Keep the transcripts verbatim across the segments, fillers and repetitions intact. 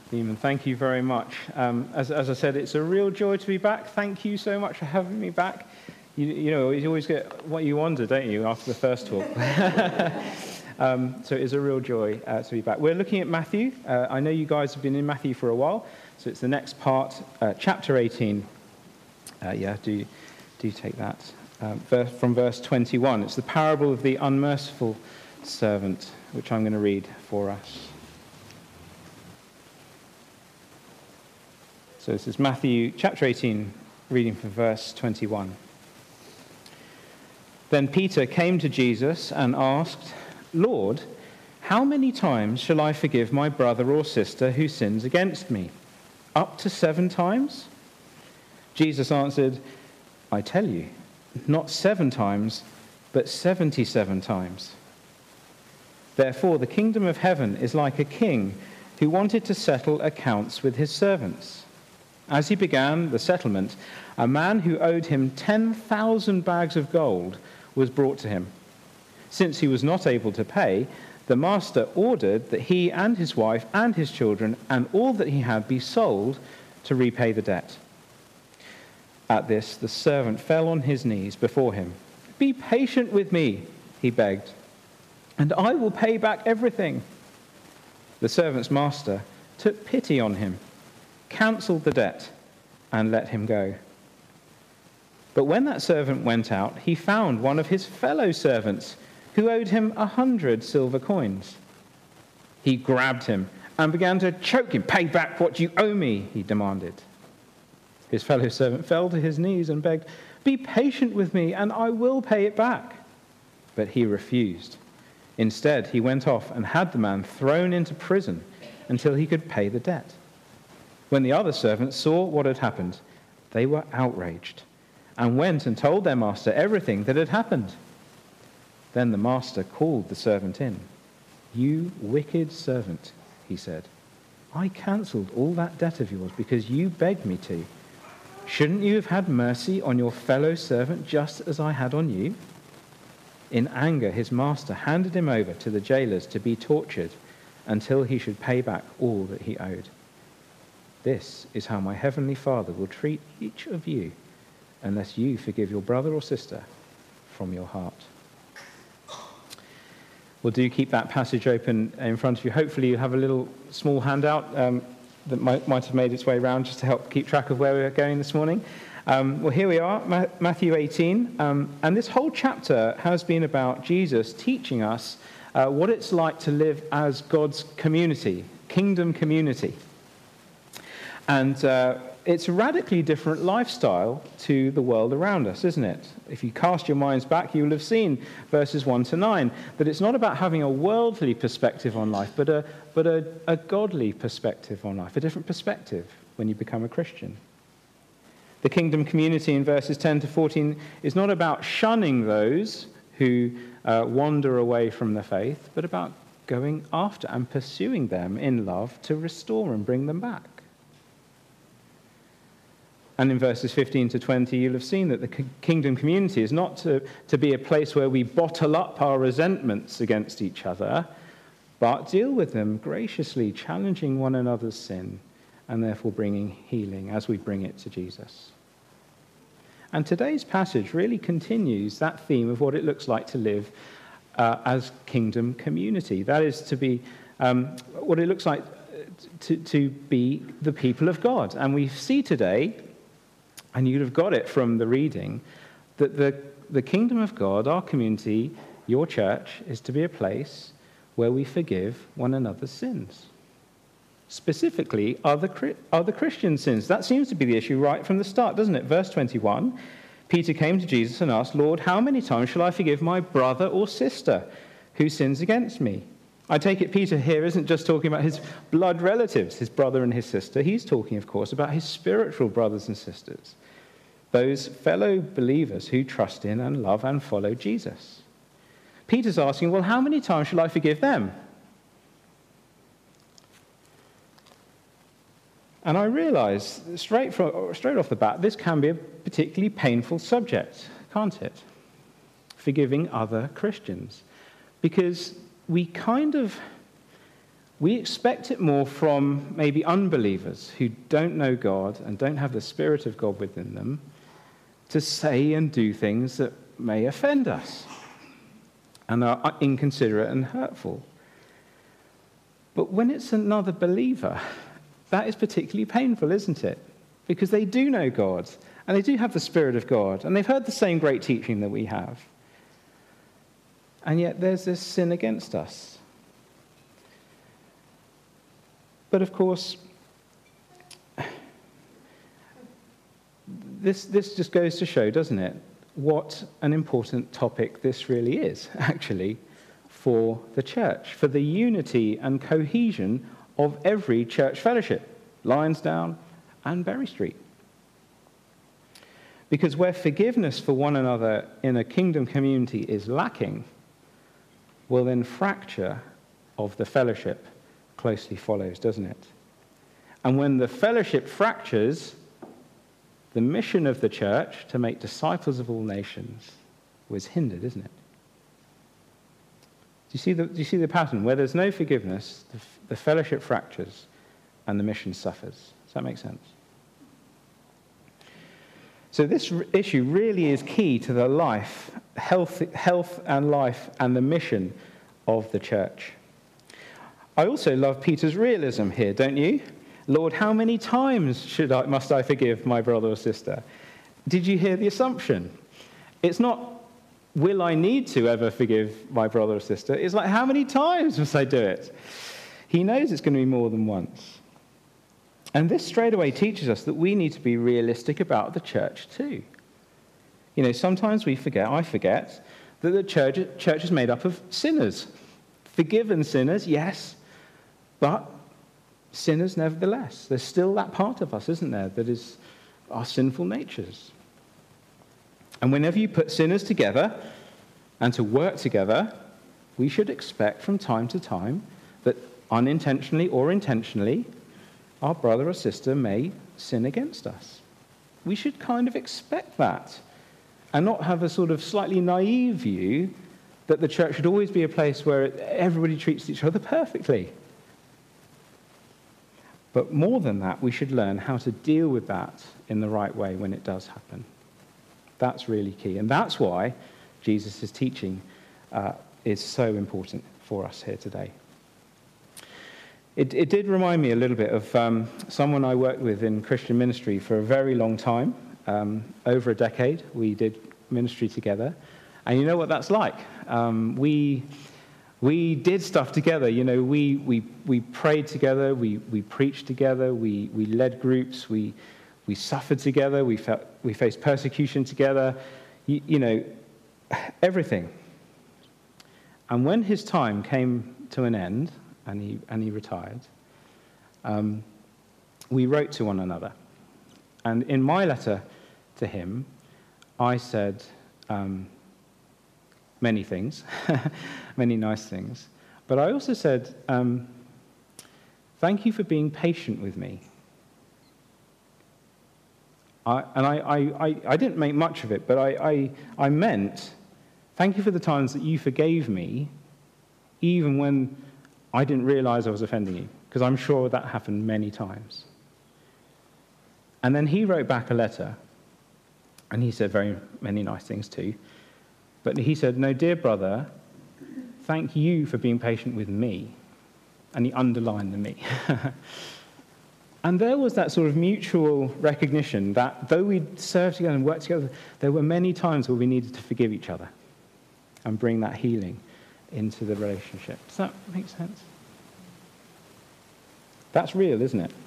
Eamon, thank you very much. Um, as, as I said, it's a real joy to be back. Thank you so much for having me back. You, you know, you always get what you wonder, don't you, after the first talk? um, so it's a real joy uh, to be back. We're looking at Matthew. Uh, I know you guys have been in Matthew for a while, so it's the next part, uh, chapter eighteen. Uh, yeah, do, do take that. Um, verse, from verse twenty-one. It's the parable of the unmerciful servant, which I'm going to read for us. So this is Matthew chapter eighteen, reading from verse twenty-one. Then Peter came to Jesus and asked, "Lord, how many times shall I forgive my brother or sister who sins against me? Up to seven times?" Jesus answered, "I tell you, not seven times, but seventy-seven times. Therefore, the kingdom of heaven is like a king who wanted to settle accounts with his servants. As he began the settlement, a man who owed him ten thousand bags of gold was brought to him. Since he was not able to pay, the master ordered that he and his wife and his children and all that he had be sold to repay the debt. At this, the servant fell on his knees before him. 'Be patient with me,' he begged, 'and I will pay back everything.' The servant's master took pity on him, cancelled the debt, and let him go. But when that servant went out, he found one of his fellow servants who owed him a hundred silver coins. He grabbed him and began to choke him. 'Pay back what you owe me,' he demanded. His fellow servant fell to his knees and begged, 'Be patient with me, and I will pay it back.' But he refused. Instead, he went off and had the man thrown into prison until he could pay the debt. When the other servants saw what had happened, they were outraged and went and told their master everything that had happened. Then the master called the servant in. 'You wicked servant,' he said, 'I cancelled all that debt of yours because you begged me to. Shouldn't you have had mercy on your fellow servant just as I had on you?' In anger, his master handed him over to the jailers to be tortured until he should pay back all that he owed. This is how my heavenly Father will treat each of you unless you forgive your brother or sister from your heart." Well, do keep that passage open in front of you. Hopefully you have a little small handout um, that might, might have made its way around just to help keep track of where we're going this morning. Um, well, here we are, Ma- Matthew eighteen, um, and this whole chapter has been about Jesus teaching us uh, what it's like to live as God's community, kingdom community. And uh, it's a radically different lifestyle to the world around us, isn't it? If you cast your minds back, you will have seen verses one to nine, that it's not about having a worldly perspective on life, but a, but a, a godly perspective on life, a different perspective when you become a Christian. The kingdom community in verses ten to fourteen is not about shunning those who uh, wander away from the faith, but about going after and pursuing them in love to restore and bring them back. And in verses fifteen to twenty, you'll have seen that the kingdom community is not to, to be a place where we bottle up our resentments against each other, but deal with them graciously, challenging one another's sin, and therefore bringing healing as we bring it to Jesus. And today's passage really continues that theme of what it looks like to live uh, as kingdom community. That is to be um, what it looks like to, to be the people of God. And we see today, and you'd have got it from the reading, that the, the kingdom of God, our community, your church, is to be a place where we forgive one another's sins. Specifically, other, other Christian sins. That seems to be the issue right from the start, doesn't it? Verse twenty-one, Peter came to Jesus and asked, "Lord, how many times shall I forgive my brother or sister who sins against me?" I take it Peter here isn't just talking about his blood relatives, his brother and his sister. He's talking, of course, about his spiritual brothers and sisters, those fellow believers who trust in and love and follow Jesus. Peter's asking, well, how many times shall I forgive them? And I realize straight, from, straight off the bat, this can be a particularly painful subject, can't it? Forgiving other Christians. Because we kind of we expect it more from maybe unbelievers who don't know God and don't have the Spirit of God within them to say and do things that may offend us and are inconsiderate and hurtful. But when it's another believer, that is particularly painful, isn't it? Because they do know God, and they do have the Spirit of God, and they've heard the same great teaching that we have. And yet there's this sin against us. But of course, this, this just goes to show, doesn't it, what an important topic this really is, actually, for the church, for the unity and cohesion of every church fellowship, Lionsdown and Berry Street. Because where forgiveness for one another in a kingdom community is lacking, well then fracture of the fellowship closely follows, doesn't it? And when the fellowship fractures, the mission of the church to make disciples of all nations was hindered, isn't it? Do you see the, do you see the pattern? Where there's no forgiveness, the, the fellowship fractures and the mission suffers. Does that make sense? So this r- issue really is key to the life, health, health and life and the mission of the church. I also love Peter's realism here, don't you? Lord, how many times should I, must I forgive my brother or sister? Did you hear the assumption? It's not, will I need to ever forgive my brother or sister? It's like, how many times must I do it? He knows it's going to be more than once. And this straight away teaches us that we need to be realistic about the church too. You know, sometimes we forget, I forget, that the church, church is made up of sinners. Forgiven sinners, yes, but sinners nevertheless. There's still that part of us, isn't there, that is our sinful natures. And whenever you put sinners together and to work together, we should expect from time to time that unintentionally or intentionally, our brother or sister may sin against us. We should kind of expect that and not have a sort of slightly naive view that the church should always be a place where everybody treats each other perfectly. But more than that, we should learn how to deal with that in the right way when it does happen. That's really key. And that's why Jesus' teaching uh, is so important for us here today. It, it did remind me a little bit of um, someone I worked with in Christian ministry for a very long time. Um, over a decade, we did ministry together. And you know what that's like. Um, we... We did stuff together, you know, we, we, we prayed together, we, we preached together, we, we led groups, we, we suffered together, we, felt, we faced persecution together, you, you know, everything. And when his time came to an end and he, and he retired, um, we wrote to one another. And in my letter to him, I said, um, many things, many nice things. But I also said, um, thank you for being patient with me. I, and I, I, I, I didn't make much of it, but I, I, I meant, thank you for the times that you forgave me, even when I didn't realize I was offending you, because I'm sure that happened many times. And then he wrote back a letter, and he said very many nice things too. But he said, no, dear brother, thank you for being patient with me. And he underlined the me. And there was that sort of mutual recognition that though we'd served together and worked together, there were many times where we needed to forgive each other and bring that healing into the relationship. Does that make sense? That's real, isn't it?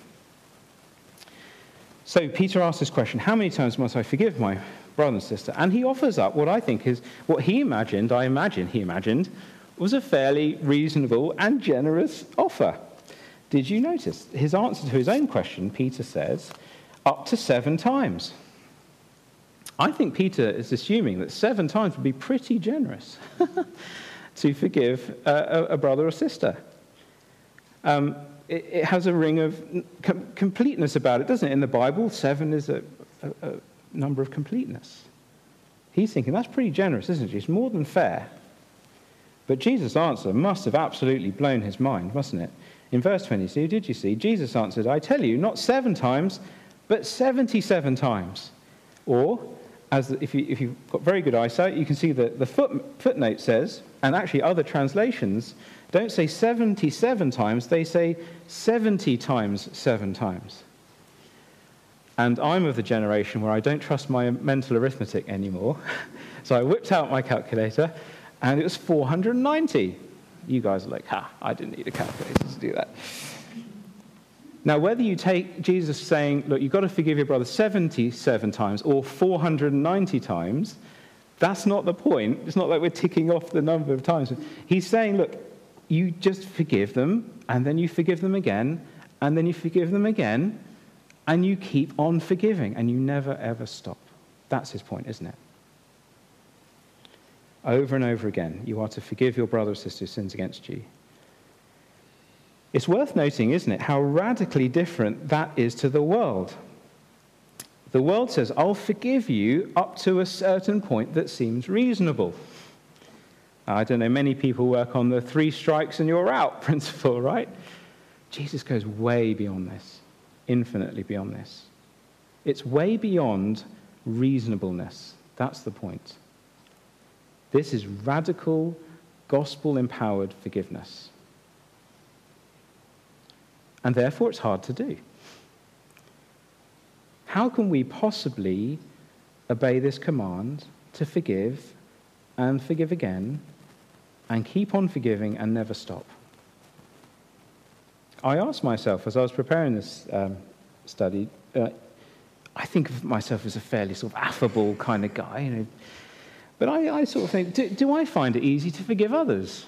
So Peter asked this question, how many times must I forgive my brother and sister? And he offers up what I think is, what he imagined, I imagine he imagined, was a fairly reasonable and generous offer. Did you notice? His answer to his own question, Peter says, up to seven times. I think Peter is assuming that seven times would be pretty generous to forgive a, a brother or sister. Um, it, it has a ring of com- completeness about it, doesn't it? In the Bible, seven is a, a, a number of completeness. He's thinking, that's pretty generous, isn't it? It's more than fair. But Jesus' answer must have absolutely blown his mind, mustn't it? In verse twenty-two, did you see? Jesus answered, I tell you, not seven times, but seventy-seven times. Or, as if, you, if you've got very good eyesight, you can see that the foot, footnote says, and actually other translations don't say seventy-seven times, they say seventy times seven times. And I'm of the generation where I don't trust my mental arithmetic anymore. So I whipped out my calculator, and it was four hundred ninety. You guys are like, ha, I didn't need a calculator to do that. Now, whether you take Jesus saying, look, you've got to forgive your brother seventy-seven times or four hundred ninety times, that's not the point. It's not like we're ticking off the number of times. He's saying, look, you just forgive them, and then you forgive them again, and then you forgive them again, and you keep on forgiving, and you never, ever stop. That's his point, isn't it? Over and over again, you are to forgive your brother or sister who sins against you. It's worth noting, isn't it, how radically different that is to the world. The world says, I'll forgive you up to a certain point that seems reasonable. I don't know, many people work on the three strikes and you're out principle, right? Jesus goes way beyond this, infinitely beyond this. It's way beyond reasonableness. That's the point. This is radical, gospel-empowered forgiveness. And therefore, it's hard to do. How can we possibly obey this command to forgive and forgive again and keep on forgiving and never stop? I asked myself as I was preparing this um, study, uh, I think of myself as a fairly sort of affable kind of guy, you know, but I, I sort of think, do, do I find it easy to forgive others?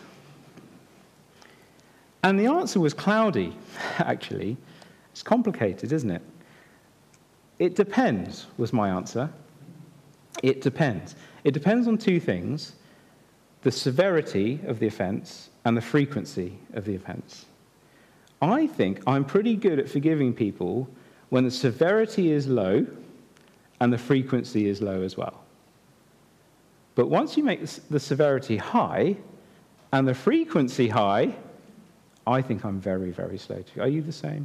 And the answer was cloudy, actually. It's complicated, isn't it? It depends, was my answer. It depends. It depends on two things: the severity of the offense and the frequency of the offense. I think I'm pretty good at forgiving people when the severity is low and the frequency is low as well. But once you make the severity high and the frequency high, I think I'm very, very slow to. Are you the same?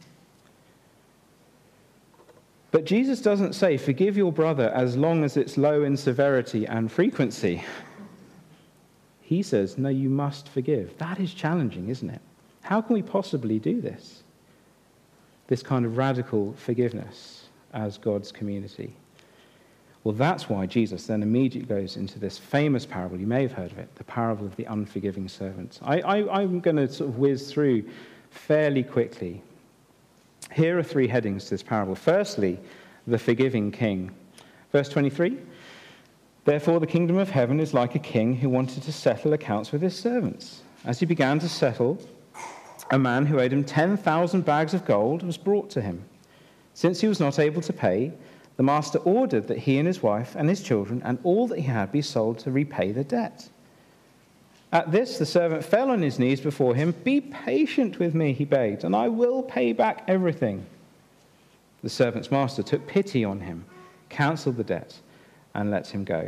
But Jesus doesn't say, forgive your brother as long as it's low in severity and frequency. He says, no, you must forgive. That is challenging, isn't it? How can we possibly do this? This kind of radical forgiveness as God's community. Well, that's why Jesus then immediately goes into this famous parable. You may have heard of it, the parable of the unforgiving servant. I, I, I'm going to sort of whiz through fairly quickly. Here are three headings to this parable. Firstly, the forgiving king. Verse twenty-three, therefore the kingdom of heaven is like a king who wanted to settle accounts with his servants. As he began to settle, a man who owed him ten thousand bags of gold was brought to him. Since he was not able to pay, the master ordered that he and his wife and his children and all that he had be sold to repay the debt. At this, the servant fell on his knees before him. Be patient with me, he begged, and I will pay back everything. The servant's master took pity on him, cancelled the debt, and let him go.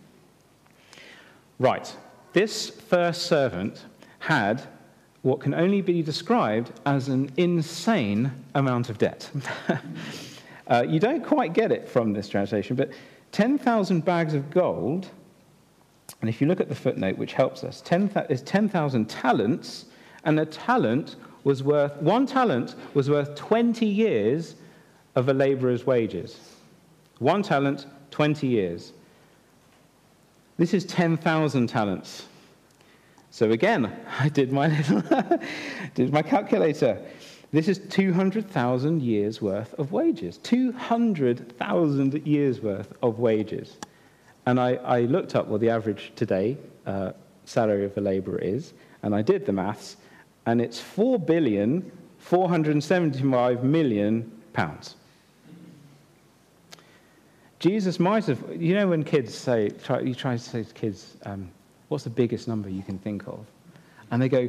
Right, this first servant had what can only be described as an insane amount of debt. Uh, you don't quite get it from this translation, but ten thousand bags of gold, and if you look at the footnote, which helps us, ten, is ten thousand talents, and a talent was worth, one talent was worth twenty years of a laborer's wages. One talent, twenty years. This is ten thousand talents. So again, I did my little, did my calculator. This is two hundred thousand years worth of wages. two hundred thousand years worth of wages. And I, I looked up what the average today uh, salary of a laborer is, and I did the maths, and it's four billion four hundred seventy-five million pounds. Jesus might have, you know when kids say, try, you try to say to kids, um, what's the biggest number you can think of? And they go,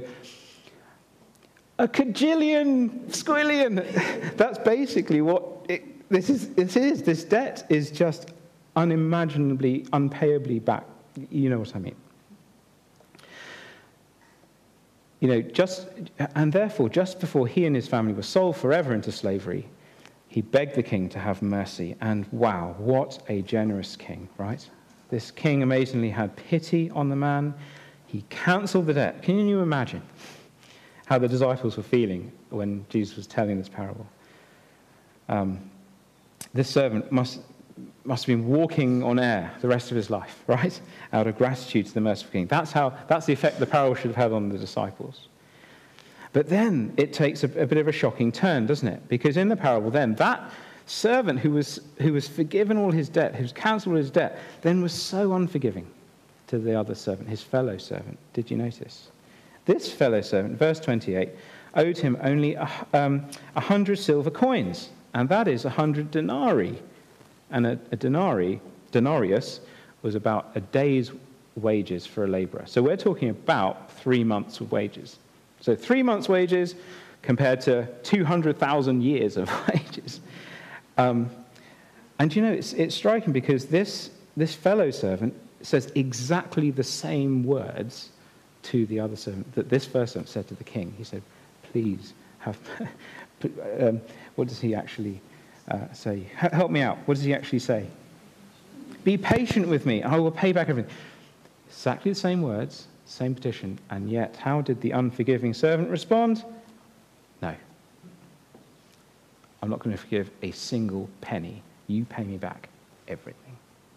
a cajillion, squillion. That's basically what it, this is. This is. This debt is just unimaginably, unpayably back. You know what I mean. you know, just, and therefore, just before he and his family were sold forever into slavery, he begged the king to have mercy. And wow, what a generous king, right? This king amazingly had pity on the man. He cancelled the debt. Can you imagine how the disciples were feeling when Jesus was telling this parable? Um, this servant must, must have been walking on air the rest of his life, right? Out of gratitude to the merciful king. That's how. That's the effect the parable should have had on the disciples. But then it takes a, a bit of a shocking turn, doesn't it? Because in the parable then, that servant who was who was forgiven all his debt, who's cancelled his debt, then was so unforgiving to the other servant, his fellow servant. Did you notice? This fellow servant, verse twenty-eight, owed him only a um, a hundred silver coins, and that is a hundred denarii. And a, a denarii, denarius, was about a day's wages for a labourer. So we're talking about three months of wages. So three months' wages compared to two hundred thousand years of wages. Um, and you know, it's, it's striking because this, this fellow servant says exactly the same words to the other servant that this first servant said to the king. He said, please have... um, what does he actually uh, say? Help me out. What does he actually say? Be patient with me, and I will pay back everything. Exactly the same words. Same petition, and yet how did the unforgiving servant respond? No. I'm not going to forgive a single penny. You pay me back everything.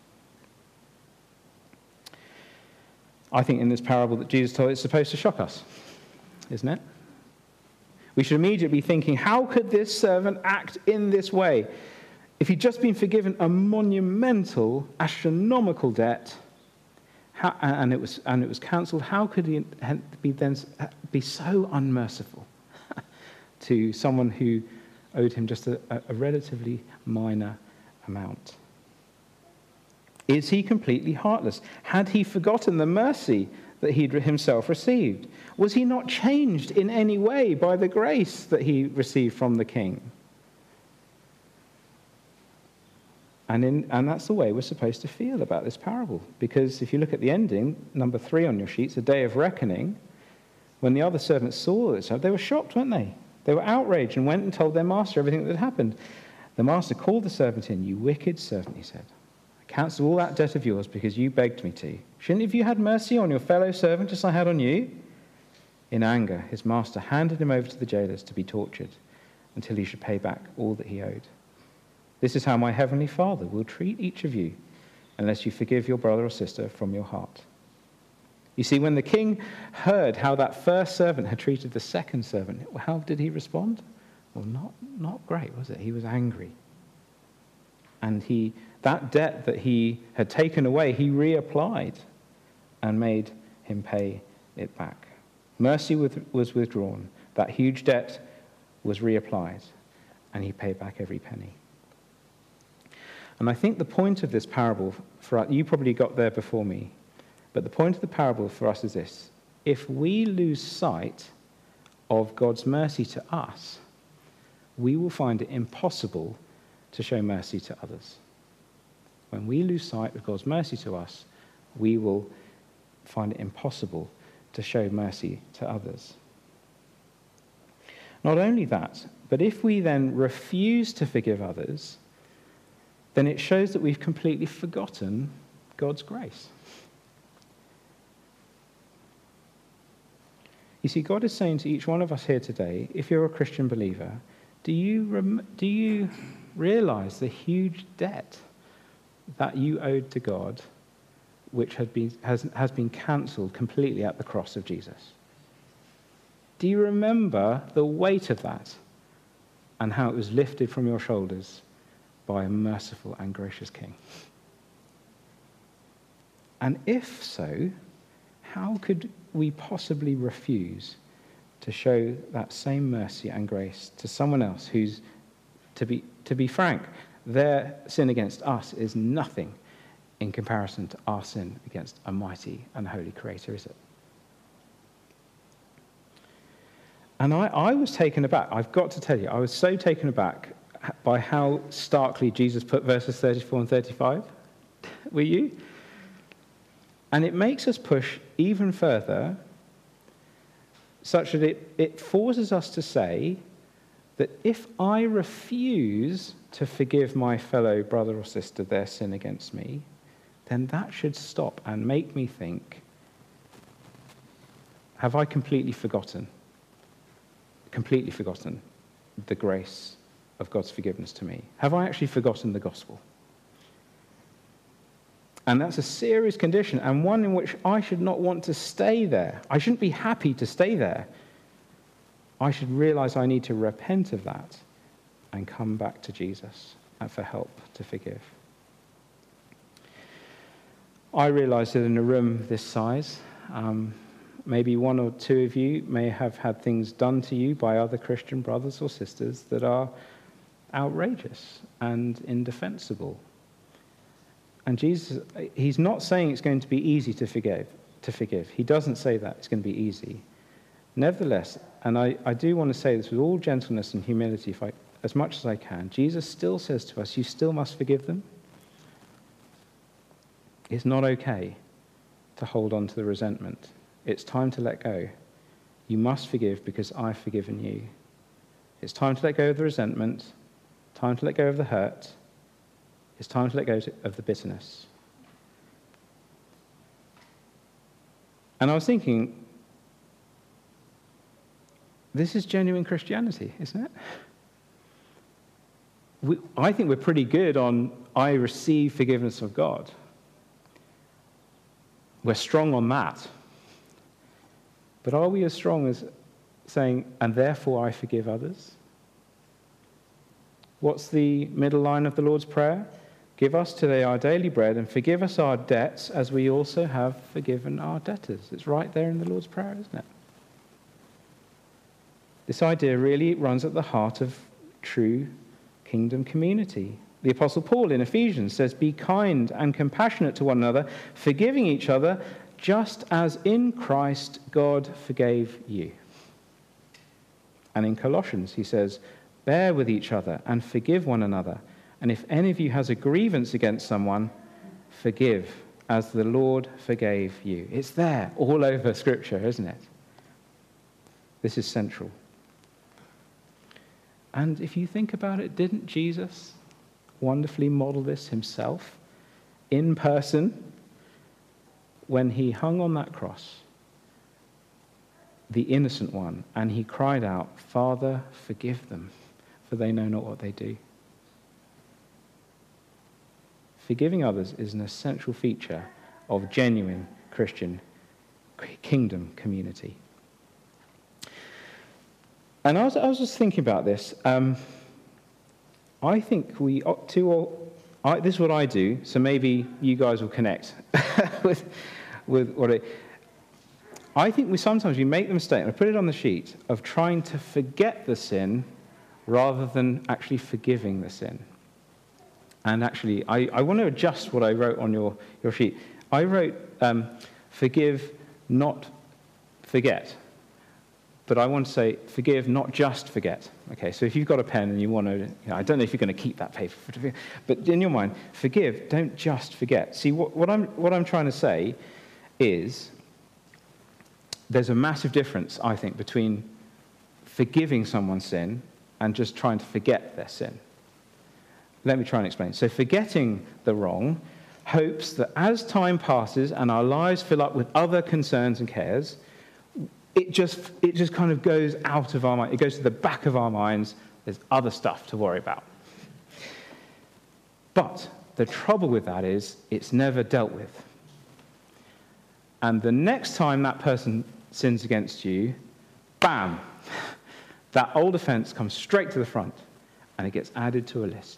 I think in this parable that Jesus told, it's supposed to shock us, isn't it? We should immediately be thinking, how could this servant act in this way? If he'd just been forgiven a monumental, astronomical debt, How, and it was and it was cancelled. How could he be then be so unmerciful to someone who owed him just a, a relatively minor amount? Is he completely heartless? Had he forgotten the mercy that he'd himself received? Was he not changed in any way by the grace that he received from the king? And, in, and that's the way we're supposed to feel about this parable. Because if you look at the ending, number three on your sheets, a day of reckoning, when the other servants saw this, they were shocked, weren't they? They were outraged and went and told their master everything that had happened. The master called the servant in. You wicked servant, he said. I cancel all that debt of yours because you begged me to. Shouldn't have you had mercy on your fellow servant just as I had on you? In anger, his master handed him over to the jailers to be tortured until he should pay back all that he owed. This is how my heavenly Father will treat each of you unless you forgive your brother or sister from your heart. You see, when the king heard how that first servant had treated the second servant, how did he respond? Well, not, not great, was it? He was angry. And he that debt that he had taken away, he reapplied and made him pay it back. Mercy was withdrawn. That huge debt was reapplied, and he paid back every penny. And I think the point of this parable, for us, you probably got there before me, but the point of the parable for us is this. If we lose sight of God's mercy to us, we will find it impossible to show mercy to others. When we lose sight of God's mercy to us, we will find it impossible to show mercy to others. Not only that, but if we then refuse to forgive others, then it shows that we've completely forgotten God's grace. You see, God is saying to each one of us here today, if you're a Christian believer, do you rem- do you realize the huge debt that you owed to God, which had been, has, has been cancelled completely at the cross of Jesus? Do you remember the weight of that and how it was lifted from your shoulders by a merciful and gracious King? And if so, how could we possibly refuse to show that same mercy and grace to someone else who's, to be, to be frank, their sin against us is nothing in comparison to our sin against a mighty and holy Creator, is it? And I, I was taken aback. I've got to tell you, I was so taken aback by how starkly Jesus put verses thirty-four and thirty-five. Were you? And it makes us push even further such that it, it forces us to say that if I refuse to forgive my fellow brother or sister their sin against me, then that should stop and make me think, have I completely forgotten, completely forgotten the grace of God's forgiveness to me? Have I actually forgotten the gospel? And that's a serious condition, and one in which I should not want to stay there. I shouldn't be happy to stay there. I should realize I need to repent of that and come back to Jesus and for help to forgive. I realize that in a room this size, um, maybe one or two of you may have had things done to you by other Christian brothers or sisters that are outrageous and indefensible. And Jesus, he's not saying it's going to be easy to forgive. To forgive. He doesn't say that it's going to be easy. Nevertheless, and I, I do want to say this with all gentleness and humility, if I, as much as I can, Jesus still says to us, you still must forgive them. It's not okay to hold on to the resentment. It's time to let go. You must forgive because I've forgiven you. It's time to let go of the resentment, time to let go of the hurt. It's time to let go of the bitterness. And I was thinking, this is genuine Christianity, isn't it? We, I think we're pretty good on, I receive forgiveness of God. We're strong on that. But are we as strong as saying, and therefore I forgive others? What's the middle line of the Lord's Prayer? Give us today our daily bread and forgive us our debts as we also have forgiven our debtors. It's right there in the Lord's Prayer, isn't it? This idea really runs at the heart of true kingdom community. The Apostle Paul in Ephesians says, be kind and compassionate to one another, forgiving each other, just as in Christ God forgave you. And in Colossians he says, bear with each other and forgive one another. And if any of you has a grievance against someone, forgive as the Lord forgave you. It's there all over Scripture, isn't it? This is central. And if you think about it, didn't Jesus wonderfully model this himself in person when he hung on that cross, the innocent one, and he cried out, Father, forgive them, for they know not what they do. Forgiving others is an essential feature of genuine Christian kingdom community. And I was, I was just thinking about this. Um, I think we ought to, all, I, this is what I do, so maybe you guys will connect with, with what I... I think we sometimes we make the mistake, and I put it on the sheet, of trying to forget the sin rather than actually forgiving the sin. And actually, I, I want to adjust what I wrote on your, your sheet. I wrote, um, forgive, not forget. But I want to say, forgive, not just forget. Okay, so if you've got a pen and you want to, you know, I don't know if you're going to keep that paper, but in your mind, forgive, don't just forget. See, what, what I'm what I'm trying to say is, there's a massive difference, I think, between forgiving someone's sin and just trying to forget their sin. Let me try and explain. So forgetting the wrong hopes that as time passes and our lives fill up with other concerns and cares, it just it just kind of goes out of our mind. It goes to the back of our minds. There's other stuff to worry about. But the trouble with that is it's never dealt with. And the next time that person sins against you, bam, that old offense comes straight to the front and it gets added to a list.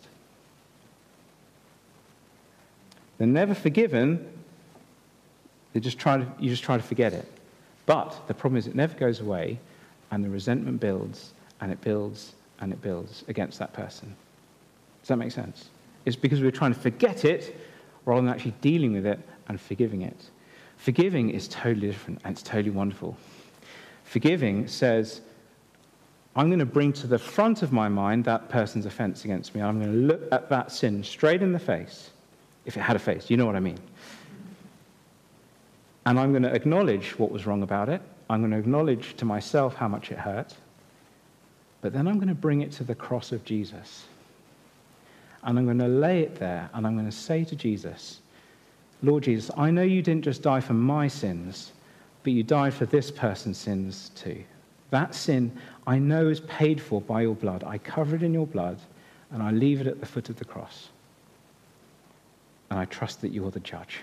They're never forgiven. They just try to, you just try to forget it. But the problem is it never goes away, and the resentment builds, and it builds, and it builds against that person. Does that make sense? It's because we're trying to forget it rather than actually dealing with it and forgiving it. Forgiving is totally different, and it's totally wonderful. Forgiving says, I'm going to bring to the front of my mind that person's offense against me. I'm going to look at that sin straight in the face, if it had a face. You know what I mean? And I'm going to acknowledge what was wrong about it. I'm going to acknowledge to myself how much it hurt, but then I'm going to bring it to the cross of Jesus. And I'm going to lay it there, and I'm going to say to Jesus, Lord Jesus, I know you didn't just die for my sins, but you died for this person's sins too. That sin I know is paid for by your blood. I cover it in your blood, and I leave it at the foot of the cross. And I trust that you're the judge.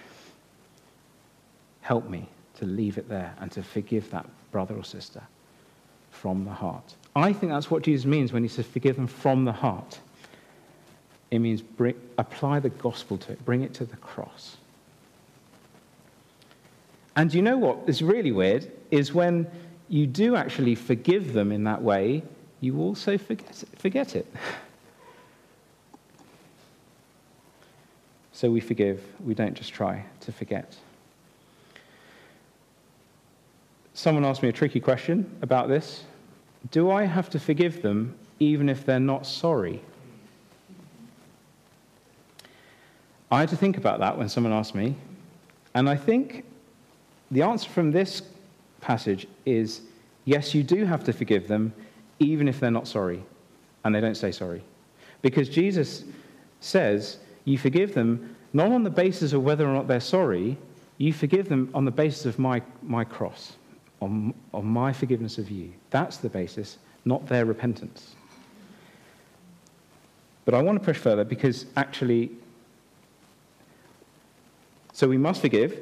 Help me to leave it there and to forgive that brother or sister from the heart. I think that's what Jesus means when he says forgive them from the heart. It means bring, apply the gospel to it, bring it to the cross. And you know what is really weird is when you do actually forgive them in that way, you also forget, forget it. So we forgive, we don't just try to forget. Someone asked me a tricky question about this. Do I have to forgive them even if they're not sorry? I had to think about that when someone asked me, and I think the answer from this passage is yes, you do have to forgive them even if they're not sorry and they don't say sorry. Because Jesus says you forgive them not on the basis of whether or not they're sorry, you forgive them on the basis of my, my cross, on, on my forgiveness of you. That's the basis, not their repentance. But I want to push further because actually, so we must forgive,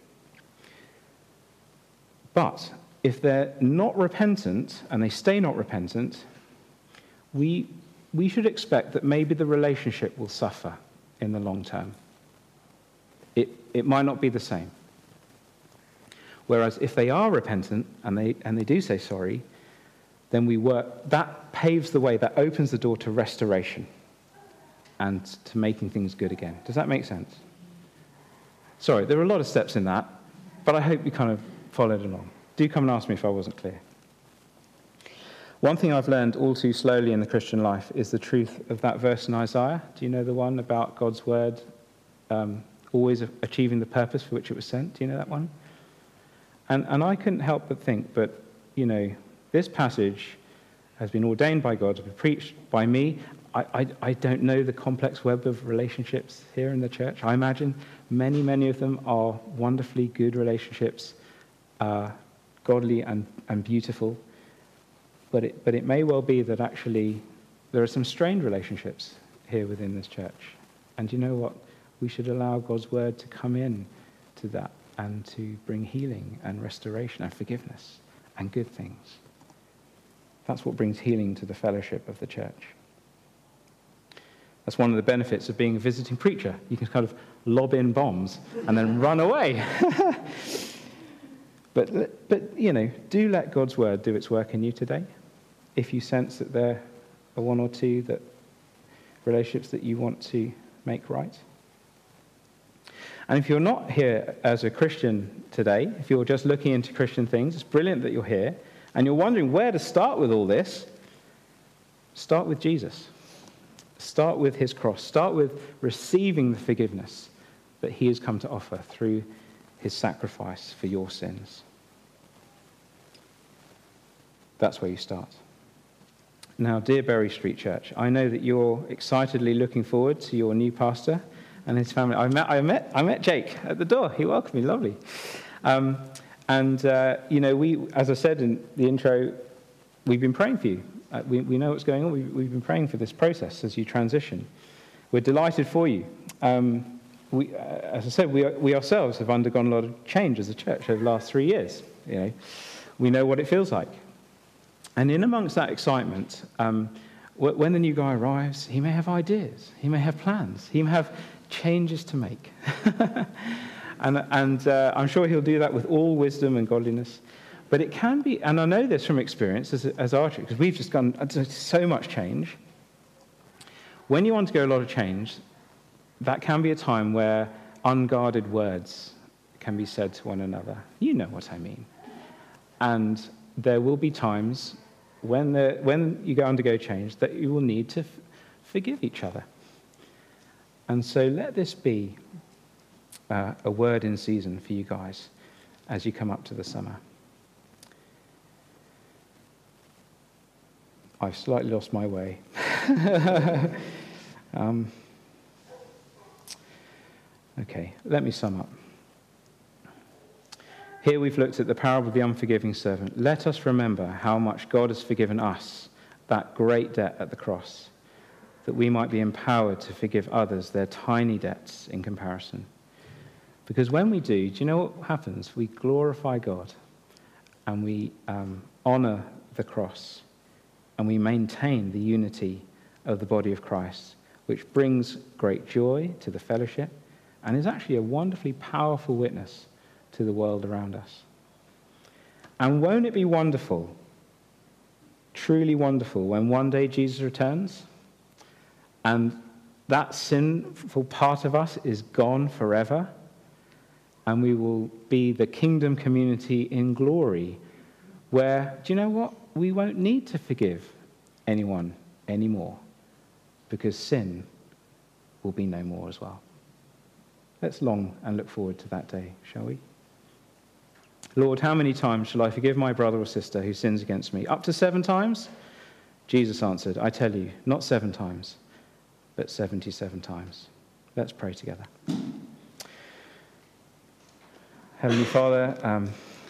but if they're not repentant and they stay not repentant, we, we should expect that maybe the relationship will suffer in the long term. It, it might not be the same. Whereas if they are repentant and they, and they do say sorry, then we work, that paves the way, that opens the door to restoration and to making things good again. Does that make sense? Sorry, there are a lot of steps in that, but I hope you kind of followed along. Do come and ask me if I wasn't clear. One thing I've learned all too slowly in the Christian life is the truth of that verse in Isaiah. Do you know the one about God's word um, always achieving the purpose for which it was sent? Do you know that one? And, and I couldn't help but think, but, you know, this passage has been ordained by God to be preached by me. I, I, I don't know the complex web of relationships here in the church. I imagine many, many of them are wonderfully good relationships, uh, godly and, and beautiful. But it, but it may well be that actually there are some strained relationships here within this church. And you know what? We should allow God's word to come in to that and to bring healing and restoration and forgiveness and good things. That's what brings healing to the fellowship of the church. That's one of the benefits of being a visiting preacher. You can kind of lob in bombs and then run away. but, but, you know, do let God's word do its work in you today. If you sense that there are one or two that relationships that you want to make right. And if you're not here as a Christian today, if you're just looking into Christian things, it's brilliant that you're here, and you're wondering where to start with all this, start with Jesus. Start with his cross. Start with receiving the forgiveness that he has come to offer through his sacrifice for your sins. That's where you start. Now, dear Berry Street Church, I know that you're excitedly looking forward to your new pastor and his family. I met, I met, I met Jake at the door. He welcomed me, lovely. Um, and, uh, you know, we, as I said in the intro, we've been praying for you. Uh, we, we know what's going on. We, we've been praying for this process as you transition. We're delighted for you. Um, we, uh, as I said, we, we ourselves have undergone a lot of change as a church over the last three years. You know, we know what it feels like. And in amongst that excitement, um, when the new guy arrives, he may have ideas. He may have plans. He may have changes to make. and and uh, I'm sure he'll do that with all wisdom and godliness. But it can be, and I know this from experience as, as our church, because we've just gone so much change. When you undergo a lot of change, that can be a time where unguarded words can be said to one another. You know what I mean. And there will be times when, the, when you go undergo change that you will need to f- forgive each other. And so let this be uh, a word in season for you guys as you come up to the summer. I've slightly lost my way. um, okay, let me sum up. Here we've looked at the parable of the unforgiving servant. Let us remember how much God has forgiven us, that great debt at the cross, that we might be empowered to forgive others their tiny debts in comparison. Because when we do, do you know what happens? We glorify God, and we um, honor the cross, and we maintain the unity of the body of Christ, which brings great joy to the fellowship and is actually a wonderfully powerful witness to the world around us. And won't it be wonderful, truly wonderful, when one day Jesus returns and that sinful part of us is gone forever, and we will be the kingdom community in glory where, do you know what? We won't need to forgive anyone anymore because sin will be no more as well. Let's long and look forward to that day, shall we? Lord, how many times shall I forgive my brother or sister who sins against me? Up to seven times? Jesus answered, I tell you, not seven times, but seventy-seven times. Let's pray together. Heavenly Father, um,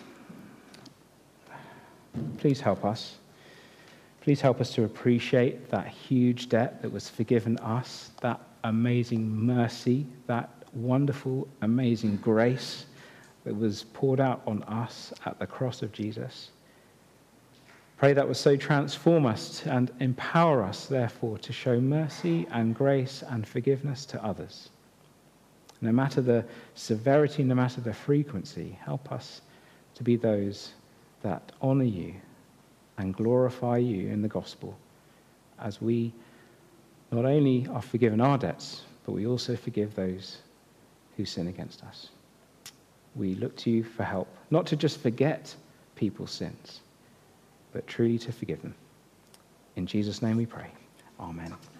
please help us. Please help us to appreciate that huge debt that was forgiven us, that amazing mercy, that wonderful, amazing grace that was poured out on us at the cross of Jesus. Pray that would so transform us and empower us, therefore, to show mercy and grace and forgiveness to others. No matter the severity, no matter the frequency, help us to be those that honor you and glorify you in the gospel as we not only are forgiven our debts, but we also forgive those who sin against us. We look to you for help, not to just forget people's sins, but truly to forgive them. In Jesus' name we pray. Amen.